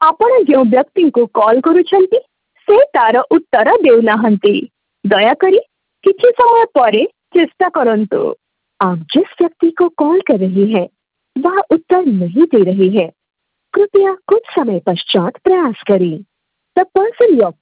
ଆପଣ ଯେଉଁ ବ୍ୟକ୍ତିଙ୍କୁ କଲ୍ କରୁଛନ୍ତି ସେ ତାର ଉତ୍ତର ଦେଉନାହାନ୍ତି। ଦୟାକରି କିଛି ସମୟ ପରେ चेष्टा करंतु। आप जिस व्यक्ति को कॉल कर रही हैं वह उत्तर नहीं दे रही है। कृपया कुछ समय पश्चात प्रयास करें। The person you